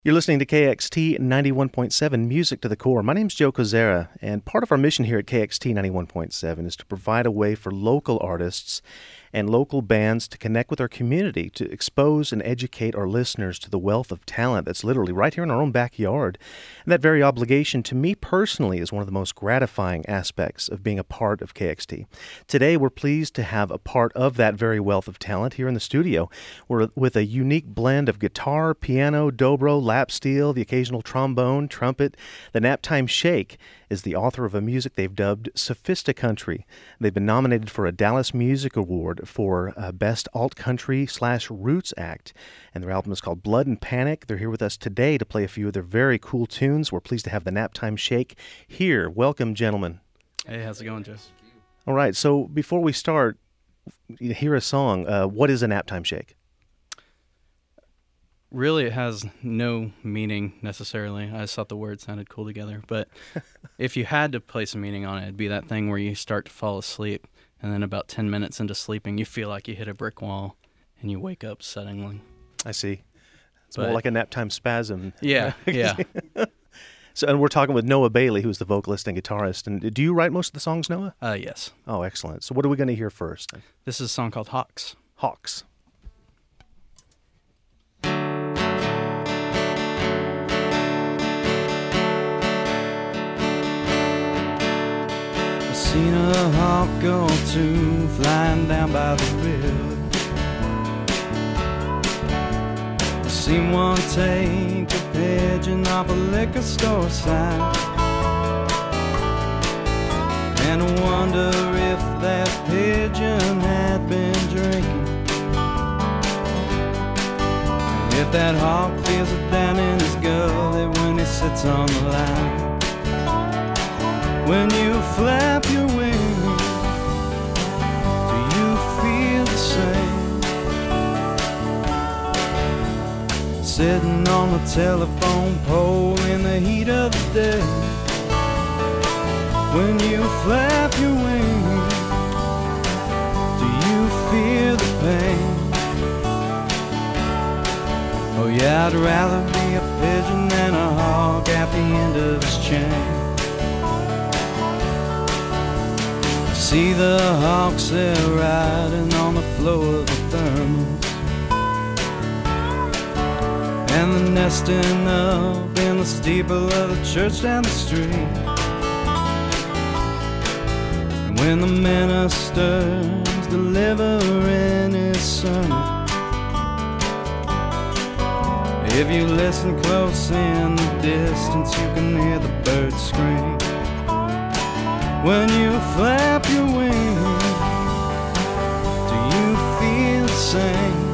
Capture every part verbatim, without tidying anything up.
You're listening to K X T ninety-one point seven, Music to the Core. My name's Joe Kozera, and part of our mission here at K X T ninety-one point seven is to provide a way for local artists and local bands to connect with our community, to expose and educate our listeners to the wealth of talent that's literally right here in our own backyard. And that very obligation, to me personally, is one of the most gratifying aspects of being a part of K X T. Today, we're pleased to have a part of that very wealth of talent here in the studio. We're with a unique blend of guitar, piano, dobro, lap steel, the occasional trombone, trumpet. The Naptime Shake is the author of a music they've dubbed Sophisticountry. They've been nominated for a Dallas Music Award for uh, Best Alt Country slash Roots Act, and their album is called Blood and Panic. They're here with us today to play a few of their very cool tunes. We're pleased to have the Naptime Shake here. Welcome, gentlemen. Hey, how's it going, Jess? All right, so before we start, you hear a song. Uh, what is a Naptime Shake? Really, it has no meaning necessarily. I just thought the words sounded cool together. But if you had to place a meaning on it, it'd be that thing where you start to fall asleep, and then about ten minutes into sleeping, you feel like you hit a brick wall, and you wake up suddenly. I see. It's But- more like a naptime spasm. Yeah, yeah. So, and we're talking with Noah Bailey, who's the vocalist and guitarist. And do you write most of the songs, Noah? Uh, yes. Oh, excellent. So what are we going to hear first? This is a song called Hawks. Hawks. I seen a hawk go to flying down by the river. I seen one take a pigeon off a liquor store sign, and I wonder if that pigeon had been drinking, and if that hawk feels it down in his gullet when he sits on the line. When you flap your wings, do you feel the same? Sitting on the telephone pole in the heat of the day. When you flap your wings, do you feel the pain? Oh yeah, I'd rather be a pigeon than a hawk at the end of his chain. See the hawks there riding on the floor of the thermals, and the nesting up in the steeple of the church down the street. And when the minister's delivering his sermon, if you listen close in the distance, you can hear the birds scream. When you flap your wings, do you feel the same?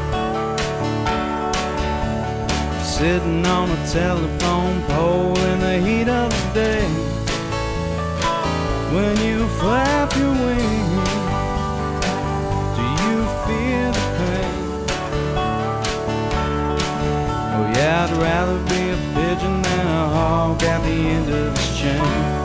Sitting on a telephone pole in the heat of the day. When you flap your wings, do you feel the pain? Oh yeah, I'd rather be a pigeon than a hawk at the end of his chain.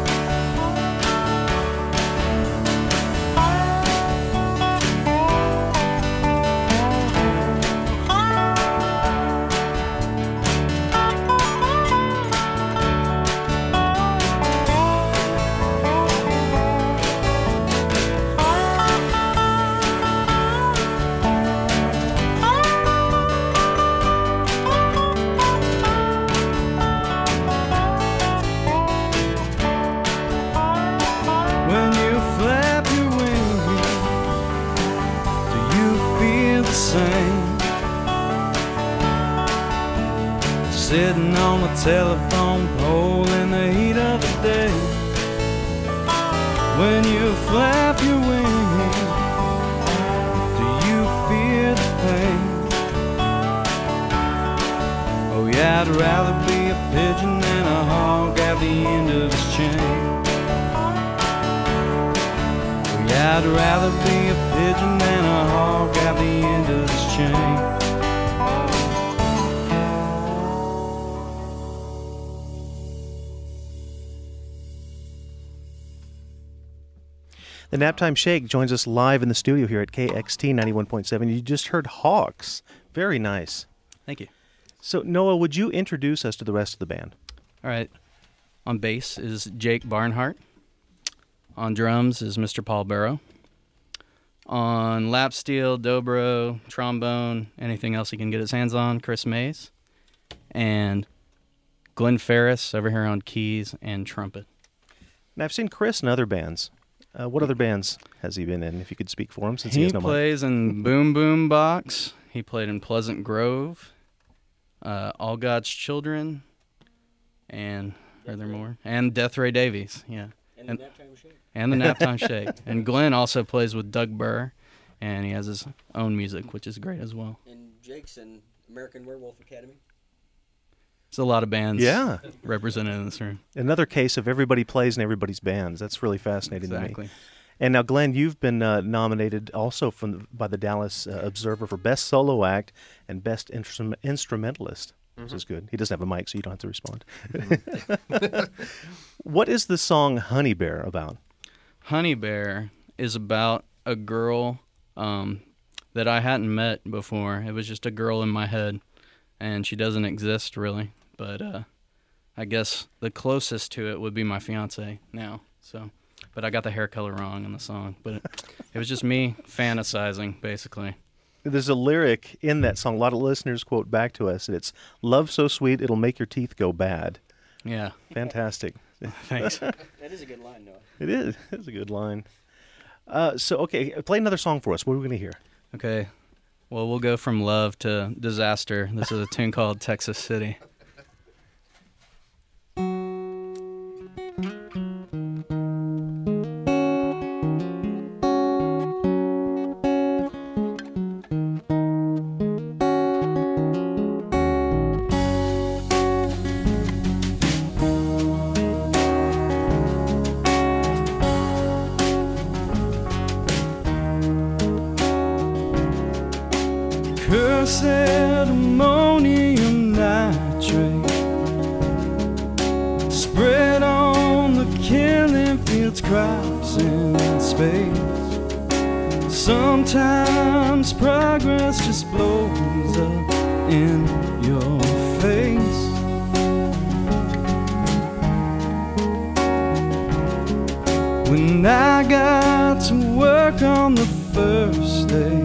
Sitting on the telephone pole in the heat of the day. When you flap your wings, do you feel the pain? Oh yeah, I'd rather be a pigeon than a hawk at the end of his chain. Oh yeah, I'd rather be a pigeon than a hawk at the end of his chain. The Naptime Shake joins us live in the studio here at K X T ninety-one point seven. You just heard Hawks. Very nice. Thank you. So, Noah, would you introduce us to the rest of the band? All right. On bass is Jake Barnhart. On drums is Mister Paul Barrow. On lap steel, dobro, trombone, anything else he can get his hands on, Chris Mays. And Glenn Ferris over here on keys and trumpet. Now, I've seen Chris in other bands. Uh, what other bands has he been in, if you could speak for him, since he, he has no mic? plays in Boom Boom Box. He played in Pleasant Grove, uh, All God's Children, and are there more? And Death Ray Davies, yeah. And, and the Naptime Shake. And the Naptime Shake. And Glenn also plays with Doug Burr, and he has his own music, which is great as well. And Jake's in American Werewolf Academy. There's a lot of bands Yeah. represented in this room. Another case of everybody plays in everybody's bands. That's really fascinating to me. Exactly. And now, Glenn, you've been uh, nominated also from the, by the Dallas uh, Observer for Best Solo Act and Best Instrum- Instrumentalist, which Mm-hmm. is good. He doesn't have a mic, so you don't have to respond. What is the song Honey Bear about? Honey Bear is about a girl um, that I hadn't met before. It was just a girl in my head, and she doesn't exist really. But uh, I guess the closest to it would be my fiance now. So, but I got the hair color wrong in the song. But it, it was just me fantasizing, basically. There's a lyric in that song a lot of listeners quote back to us, and it's, "Love so sweet it'll make your teeth go bad." Yeah. Fantastic. Thanks. That is a good line, Noah. It is. It's a good line. Uh, so, okay, play another song for us. What are we going to hear? Okay. Well, we'll go from love to disaster. This is a tune called Texas City. Cursed ammonium nitrate spread on the killing fields, crops in space. Sometimes progress just blows up in your face. When I got to work on the first day,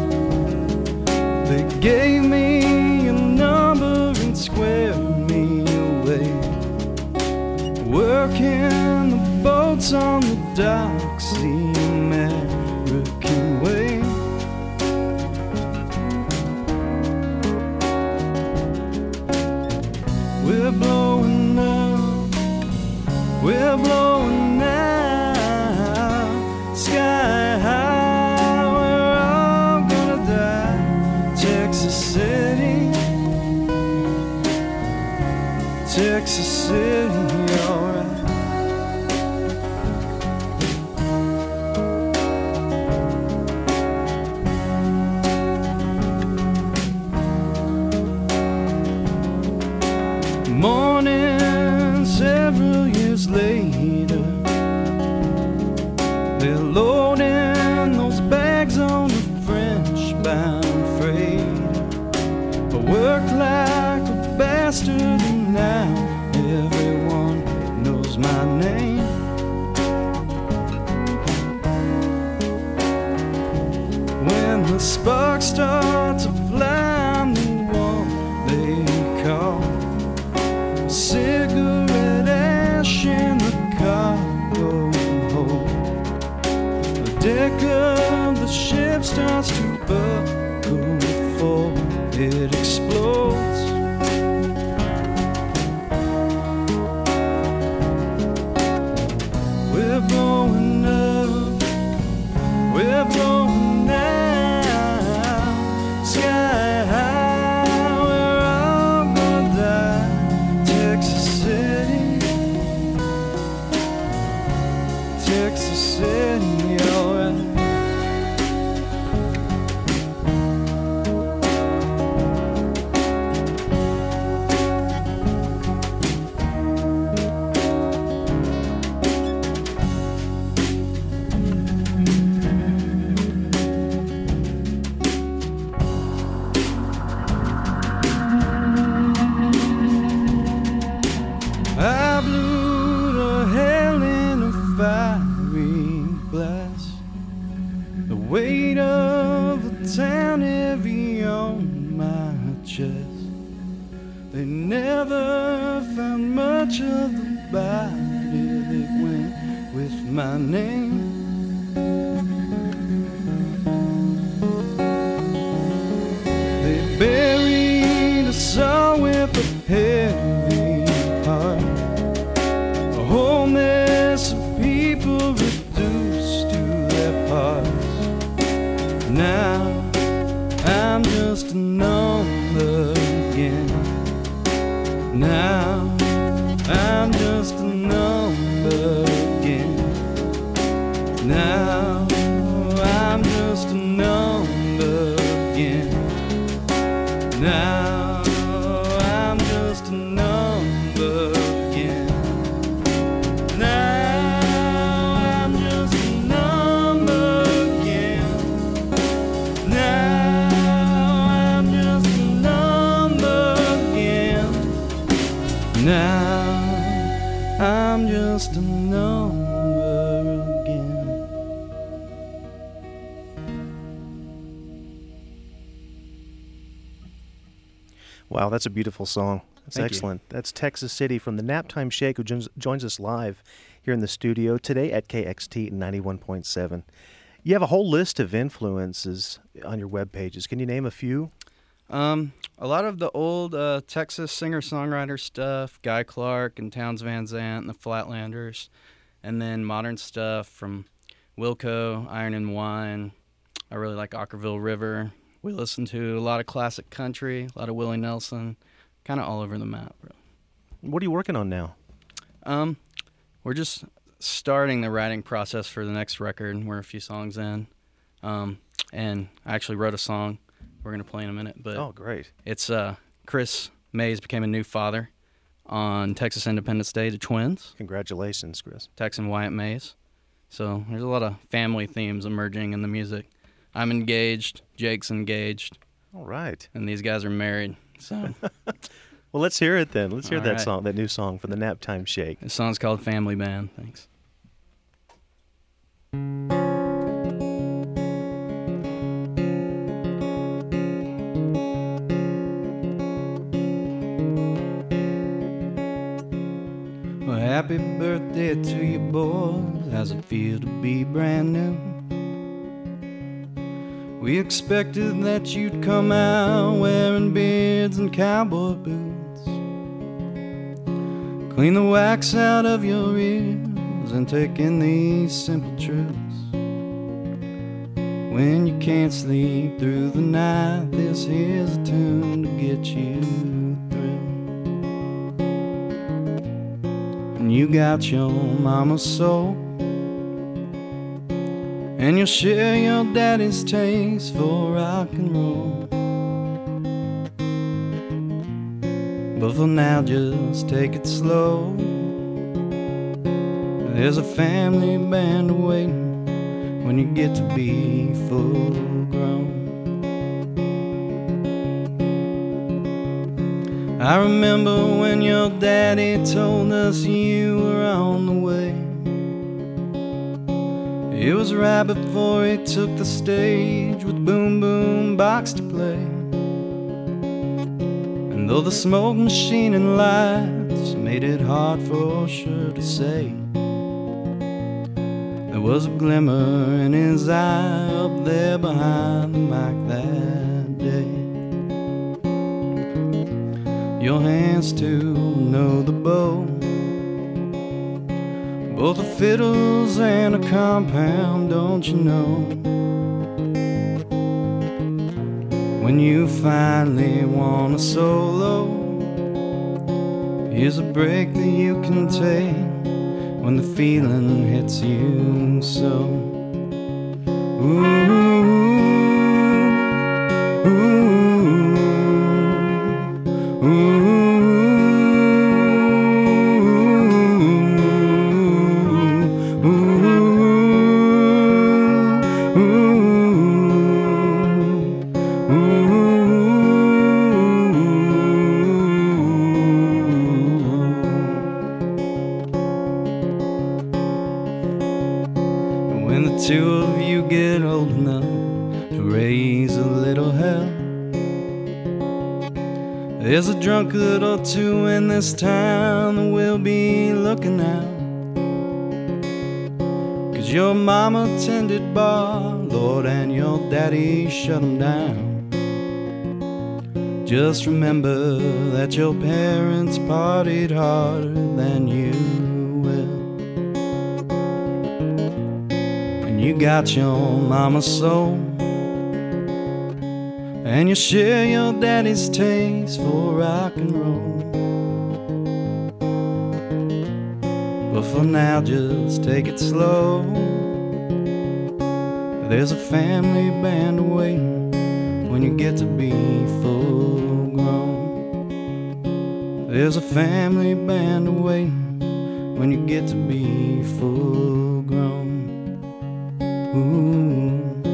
they gave me a number and squared me away. Working the boats on the docks the American way. We're blowing up, we're blowing out, sky high, we're all gonna die. Texas City, Texas City, alright. Morning, several years later, they're loading those bags on the French-bound freight. I work like a bastard and now everyone knows my name. When the sparks start to fly, I'm the one they call. Cigarette ash in the cargo hold. The deck of the ship starts to buckle before it explodes. We're blowing up, we're blowing out, sky high, we're all gonna die. Texas City, Texas City, alright. They never found much of the body that went with my name. They buried us all with a heavy heart, a whole mess of people reduced to their parts. Now I'm just a number again. Now I'm just a number again. Now I'm just a number again. Now I'm just a number again. Now I'm just a number again. Now I'm just a number again. Now I'm just a number again. Wow, that's a beautiful song. That's Thank you. excellent. That's Texas City from the Naptime Shake, who joins, joins us live here in the studio today at K X T ninety-one point seven. You have a whole list of influences on your web pages. Can you name a few? Um, a lot of the old uh, Texas singer-songwriter stuff, Guy Clark and Towns Van Zandt and the Flatlanders, and then modern stuff from Wilco, Iron and Wine. I really like Ockerville River. We listen to a lot of classic country, a lot of Willie Nelson, kind of all over the map. Really. What are you working on now? Um, we're just starting the writing process for the next record. We're a few songs in, um, and I actually wrote a song we're going to play in a minute. But Oh, great. it's uh, Chris Mays became a new father on Texas Independence Day to twins, Congratulations, Chris. Tex and Wyatt Mays. So there's a lot of family themes emerging in the music. I'm engaged, Jake's engaged, All right. and these guys are married. So Well, let's hear it then. Let's hear All that right. song, that new song for the Naptime Shake. this song's called Family Band. Thanks. Well, happy birthday to you boys. How's it feel to be brand new? We expected that you'd come out wearing beards and cowboy boots, clean the wax out of your ears and take in these simple truths. When you can't sleep through the night, this here's a tune to get you through. And you got your mama's soul, and you'll share your daddy's taste for rock and roll. But for now, just take it slow. There's a family band waiting when you get to be full grown. I remember when your daddy told us you were on the way. It was right before he took the stage with Boom Boom Box to play. And though the smoke machine and lights made it hard for sure to say, there was a glimmer in his eye up there behind the mic that day. Your hands too know the bow, both the fiddles and a compound, don't you know? When you finally want a solo, here's a break that you can take when the feeling hits you so. Ooh, ooh, ooh. When the two of you get old enough There's a drunkard or two in this town that will be looking out, 'cause your mama tended bar, Lord, and your daddy shut 'em down. Just remember that your parents partied harder than you will, and you got your mama's soul, and you share your daddy's taste for rock and roll. But for now, just take it slow. There's a family band waiting when you get to be full grown. There's a family band waiting when you get to be full grown. Ooh.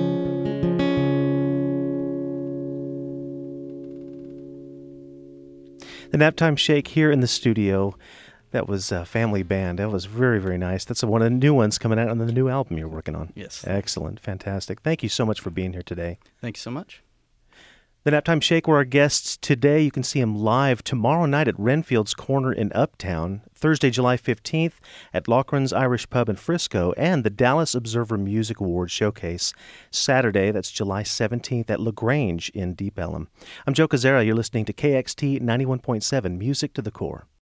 The Naptime Shake here in the studio. That was a family band. That was very, very nice. That's one of the new ones coming out on the new album you're working on. Yes. Excellent. Fantastic. Thank you so much for being here today. Thank you so much. The Naptime Shake were our guests today. You can see them live tomorrow night at Renfield's Corner in Uptown, Thursday, July fifteenth at Loughran's Irish Pub in Frisco, and the Dallas Observer Music Awards Showcase, Saturday, that's July seventeenth at LaGrange in Deep Ellum. I'm Joe Cazzera. You're listening to K X T ninety-one point seven, Music to the Core.